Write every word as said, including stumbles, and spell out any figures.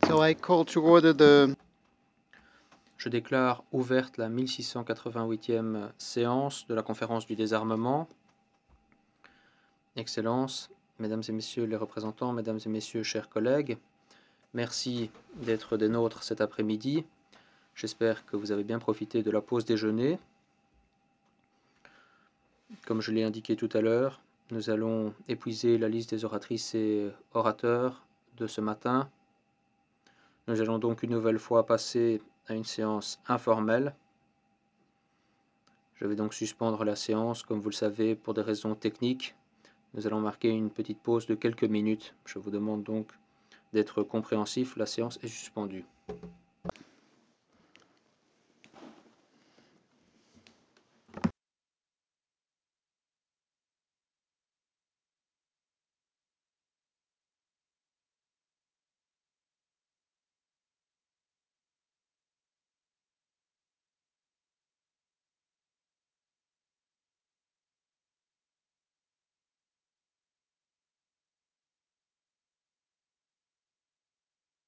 So I call to order the Je déclare ouverte la mille six cent quatre-vingt-huitième séance de la conférence du désarmement. Excellences, Mesdames et Messieurs les représentants, Mesdames et Messieurs, chers collègues, merci d'être des nôtres cet après-midi. J'espère que vous avez bien profité de la pause déjeuner. Comme je l'ai indiqué tout à l'heure, nous allons épuiser la liste des oratrices et orateurs de ce matin. Nous allons donc une nouvelle fois passer à une séance informelle. Je vais donc suspendre la séance, comme vous le savez, pour des raisons techniques. Nous allons marquer une petite pause de quelques minutes. Je vous demande donc d'être compréhensif, la séance est suspendue.